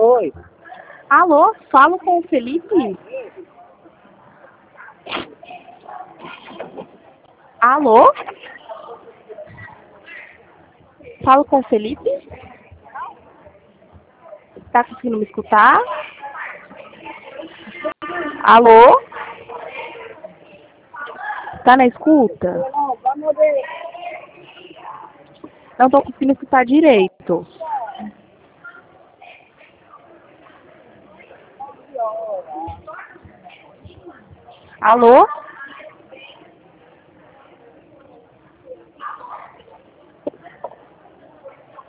Oi. Alô, falo com o Felipe? Alô? Falo com o Felipe? Tá conseguindo me escutar? Alô? Tá na escuta? Não, vamos ver. Não tô conseguindo escutar direito. Alô?